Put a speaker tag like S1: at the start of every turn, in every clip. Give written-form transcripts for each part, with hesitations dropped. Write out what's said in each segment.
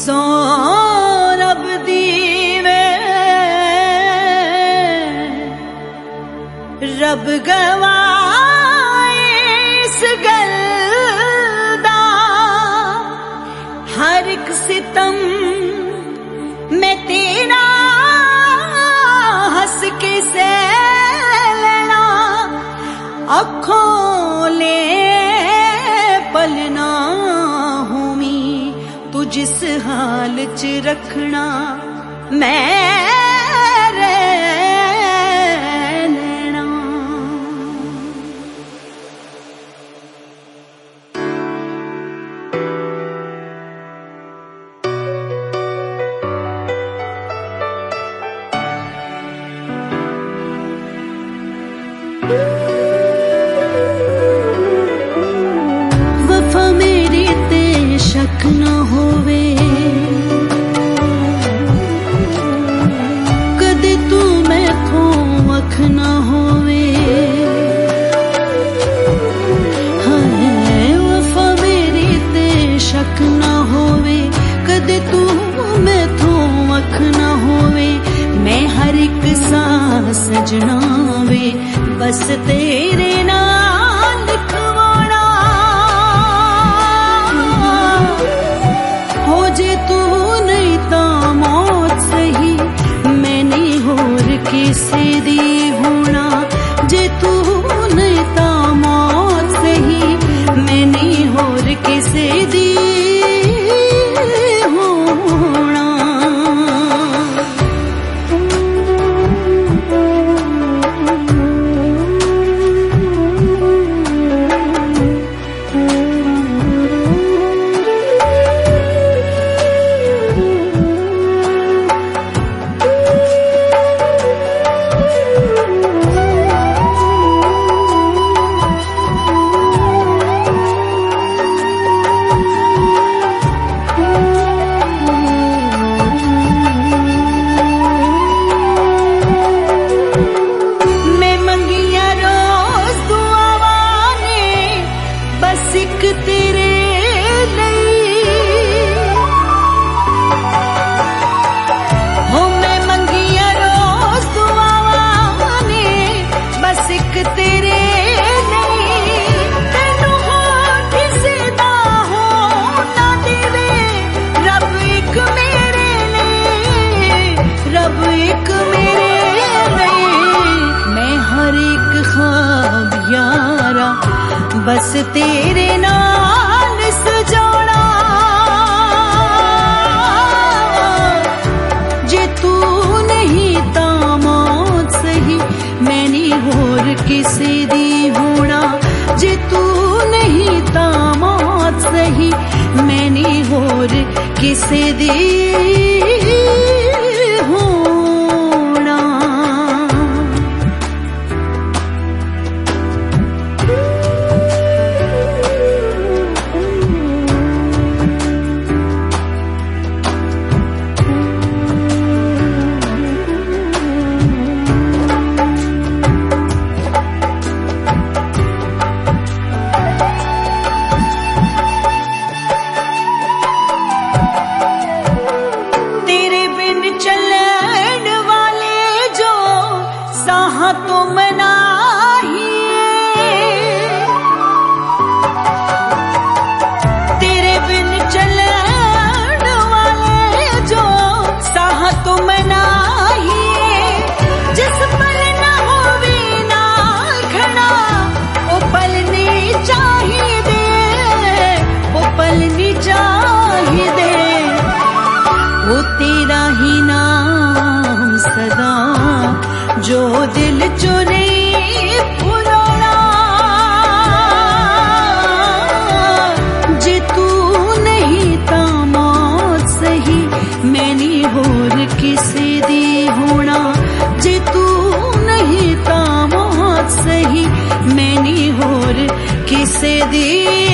S1: सो रब दीवे रब गवाए इस गल दा हर एक सितम मैं तेरा हंस के सैलना अखों ले पलना होमी तू जिस हाल च रखना मैं रहना। वफा मेरी ते शक न होवे कदे तू मैथों अख न होवे। हाय वफा मेरी ते शक न होवे कदे तू मैथों अख न होवे। मैं हर एक सांस सजना वे बस तेरे नाल लिखवाना हो जे तू नहीं ता मौत सही मैं नहीं होर किसे दी होना। जे तू नहीं ता मौत सही मैं नहीं होर किसे दी होना। बस तेरे नाल सजाना जे तू नहीं ता मौत सही मैं नहीं होर किसे दी होना। जे तू नहीं ता मौत सही मैं नहीं होर किसे दी होना। तो मनाहिए तेरे बिन चलन वाले जो साह तो मनाहिए। जिस पल ना होवे ना खड़ा ओ पल नहीं चाहिए ओ पल नहीं चाहिए ओ तेरा ही नाम सदा जो दिल चो नहीं भुलाना। जे तू नहीं ता मौत सही मैं नहीं होर किसे दी होना। जे तू नहीं ता मौत सही मैं नहीं होर किसे दी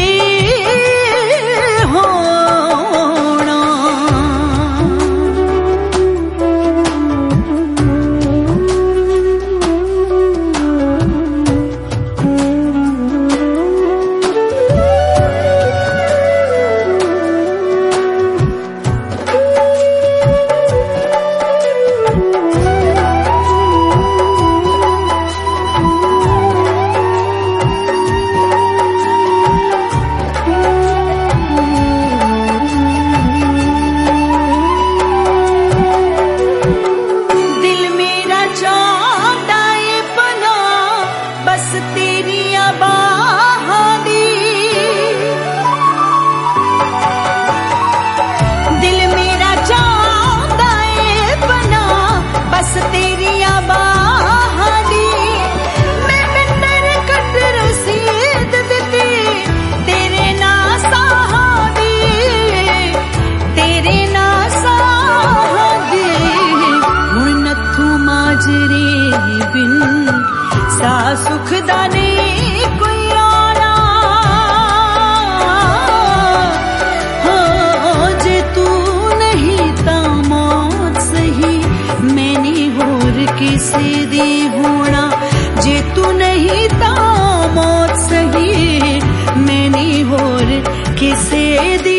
S1: होना। तेरिया बाहां दी दिल मेरा चाहता है बना बस तेरिया बाहां दी मैं बिंदर कट रसीद दिती तेरे ना साहां दी तेरे ना साहां दी हुण नथू माजरे बिन सा सुख दा नहीं कोई आना हो जे तू नहीं ता मौत सही मैंने होर किसे दी होना जे तू नहीं ता मौत सही मैंने होर किसे दी